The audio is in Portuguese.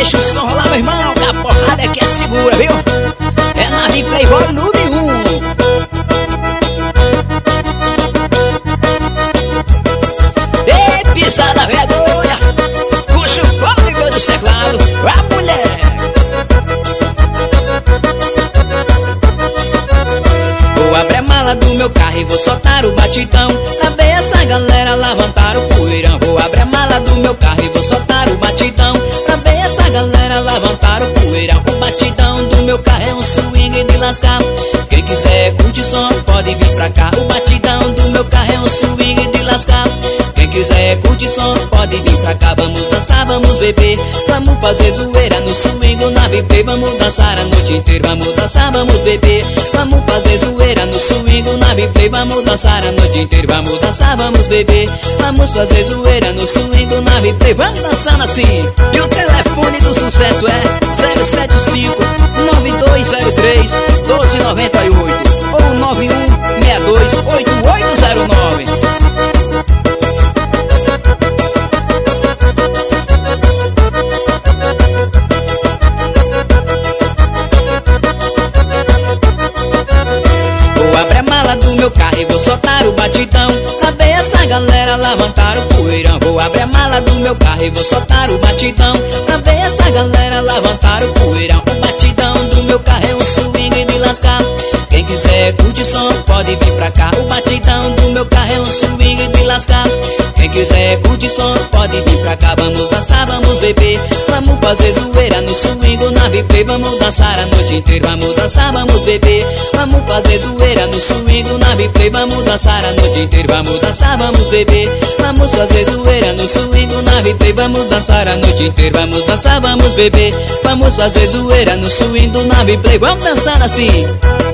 Deixa o som rolar, meu irmão, que a porrada é que é segura, viu? É Nave Play Volume 1. Ei, pisada vergonha, puxa o fôlego do teclado, a mulher. Vou abrir a mala do meu carro e vou soltar o batidão, pra ver essa galera levantar o poeirão. Vou abrir a mala do meu carro e vou soltar o batidão, pra ver essa galera levantar o poeirão. O batidão do meu carro é um swing de lascar. Quem quiser curtir som pode vir pra cá. O batidão do meu carro é um swing de lascar. Quem quiser curtir som pode vir pra cá. Vamos dançar, vamos beber, vamos fazer zoeira no swing, na Play. Vamos dançar a noite inteira, vamos dançar, vamos beber, vamos fazer zoeira no swing, na Play. Vamos dançar a noite inteira, vamos dançar, vamos beber, vamos fazer zoeira no swing, na Play. Vamos dançando assim. E o telefone do sucesso é 075 9203 1298 ou 9162 8809. Meu carro e vou soltar o batidão, pra ver essa galera levantar o poeirão. Vou abrir a mala do meu carro e vou soltar o batidão, pra ver essa galera levantar o poeirão. O batidão do meu carro é um swing de lascar. Quem quiser curtir som pode vir pra cá. O batidão do meu carro é um swing de lascar. Quem quiser curtir som pode vir pra cá. Vamos dançar, vamos beber, vamos fazer zoeira no swing, na Play. Vamos dançar a noite inteira, vamos dançar, vamos beber, vamos fazer zoeira no swing, na Play. Vamos dançar a noite inteira, vamos dançar, vamos beber, vamos fazer zoeira no swing, na Play. Vamos dançar a noite inteira, vamos dançar, vamos beber, vamos fazer zoeira no swing, na Play. Vamos dançar assim.